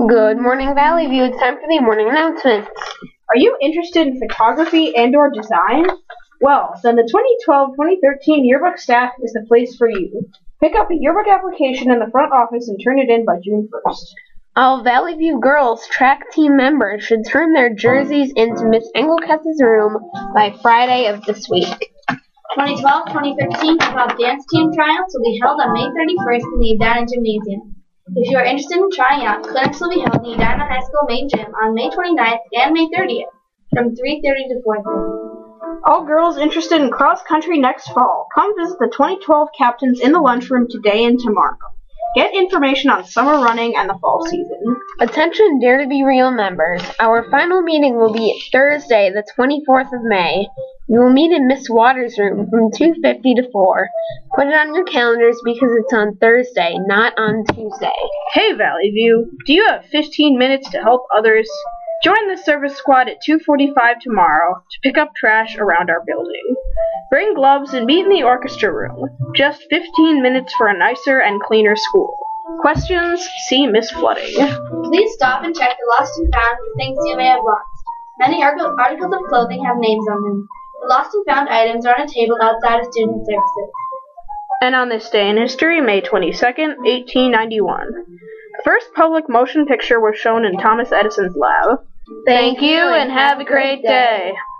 Good morning, Valley View. It's time for the morning announcements. Are you interested in photography and/or design? Well, then the 2012-2013 yearbook staff is the place for you. Pick up a yearbook application in the front office and turn it in by June 1st. All Valley View girls track team members should turn their jerseys into Miss Engelkess's room by Friday of this week. 2012-2013 hip-hop dance team tryouts will be held on May 31st in the Edina Gymnasium. If you are interested in trying out, clinics will be held in the Edina High School main gym on May 29th and May 30th from 3:30 to 4:30. All girls interested in cross-country next fall, come visit the 2012 captains in the lunchroom today and tomorrow. Get information on summer running and the fall season. Attention Dare to Be Real members. Our final meeting will be Thursday, the 24th of May. We will meet in Miss Waters' room from 2:50 to 4. Put it on your calendars because it's on Thursday, not on Tuesday. Hey Valley View, do you have 15 minutes to help others? Join the service squad at 2:45 tomorrow to pick up trash around our building. Bring gloves and meet in the orchestra room. Just 15 minutes for a nicer and cleaner school. Questions? See Miss Flooding. Please stop and check the lost and found for things you may have lost. Many articles of clothing have names on them. The lost and found items are on a table outside of student services. And on this day in history, May 22nd, 1891, the first public motion picture was shown in Thomas Edison's lab. Thank you and have a great day.